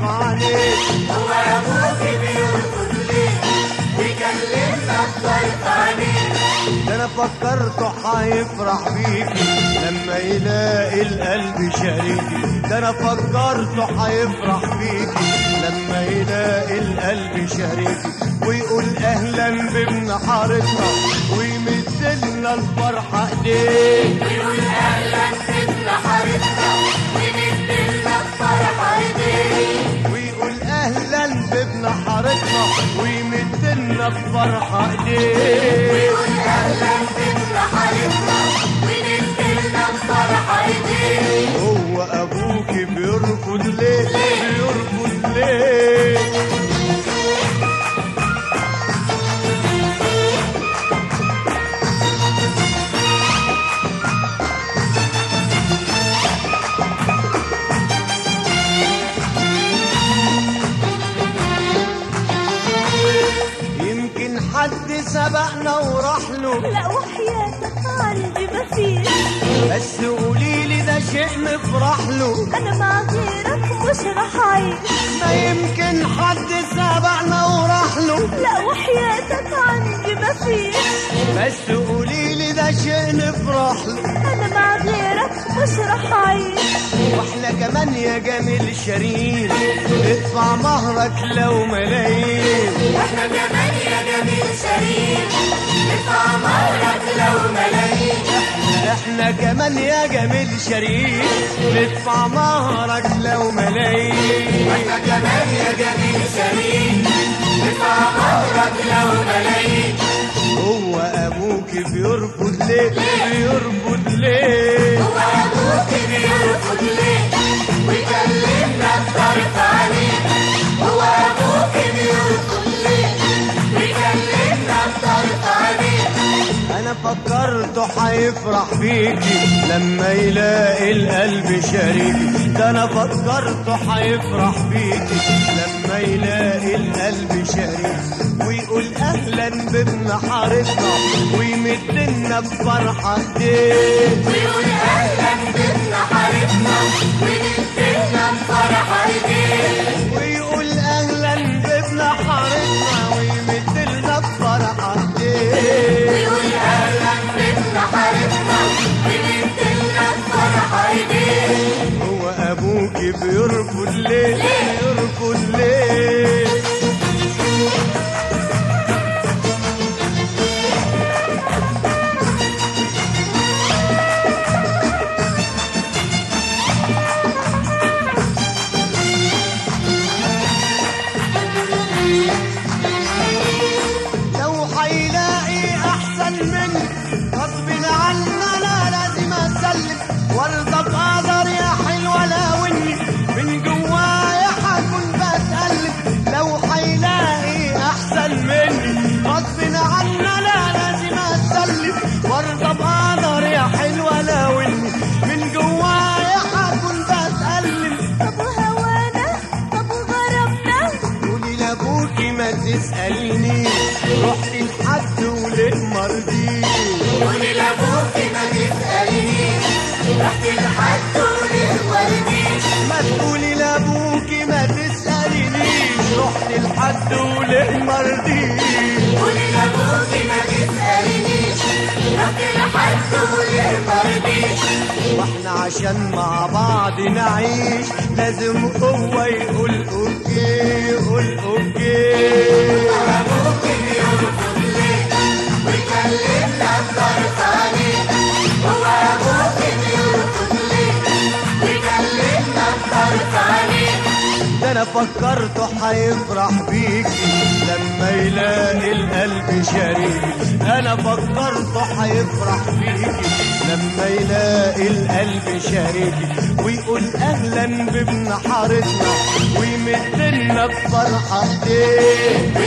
عليك. هو ابوك بيرفض ليه ويكلمنا بطرف عينيه؟ ده انا فكرته هيفرح بيكي لما يلاقي القلب شريكي. ده انا فكرته هيفرح بيكي لما يلاقي القلب شريكي، ويقول اهلا بابن حارتنا ويمدلنا الفرحه ايديه. ويقول اهلا بابن حارتنا ويمدلنا الفرحه ايديه. ويقول اهلا بابن حارتنا ويمدلنا الفرحه ايديه. ويقول اهلا بابن حارتنا ويمدلنا الفرحه ايديه. هو ابوك بيرفض ليه؟ بيرفض ليه؟ يمكن حد سبقنا وراح له، لا وحياتك عندي مفيش، بس قوليلي ده شيء نفرح له. انا مع غيرك مش رح اعيش. ما يمكن حد سبقنا وراح له، لا وحياتك عندي مفيش، بس قوليلي ده شيء نفرح له. انا مع غيرك مش رح اعيش. واحنا كمان يا جميل شريك ادفع مهرك لو ملايين. واحنا كمان يا جميل شريك ندفع مهرك لو ملايين. احنا كمان يا جميل شريك ندفع مهرك لو ملايين. واحنا كمان يا جميل شريك ندفع مهرك لو ملايين. هو ابوك بيرفض ليه؟ بيرفض ليه؟ هو ابوك بيرفض ليه ويكلمنا بطرف عينيه؟ هو ابوك بيرفض ليه ويكلمنا بطرف عينيه؟ انا فكرته هيفرح بيكي لما يلاقي القلب شريكي. ده انا فكرته هيفرح بيكي لما يلاقي القلب شريكي، ويقول اهلا بابن حارتنا ويمدلنا بفرحه ايديه. ويقول اهلا بابن حارتنا ويمدلنا بفرحه ايديه. ويقول اهلا بابن حارتنا ويمدلنا بفرحه ايديه. ويقول اهلا بابن حارتنا ويمدلنا بفرحه ايديه. هو ابوك بيرفض ليه؟ بيرفض ليه؟ لو هيلاقي احسن مني غصب عننا لا لازم اسلم وارضى بقدر يا حلوه لو اني من جوايا هكون بتألم. لو هيلاقي احسن مني غصب عننا لا لازم اسلم وارضى بقدر يا حلوه لو اني من جوايا هكون بتألم. طب وهوانا طب وغربنا، قولي لابوكي ما تسأليني رحت لحد وليه مرضيش. قولي لابوك ما تسألنيش رحت لحد وليه مرضيش. ما تقولي لابوكي ما تسألينيش رحت لحد وليه مرضيش. قولي لابوك ما تسألنيش رحت لحد وليه مرضيش. واحنا عشان مع بعض نعيش لازم هو يقول اوكي، يقول اوكي. ابوك بيرفض ليه ويكلمنا بطرف عينيه؟ هو ابوك بيرفض ليه ويكلمنا بطرف عينيه؟ ده انا فكرته هيفرح بيكي لما يلاقي القلب شريكي. انا فكرته هيفرح بيكي لما يلاقي القلب شريكي، ويقول اهلا بابن حارتنا ويمدلنا بفرحه ايديه.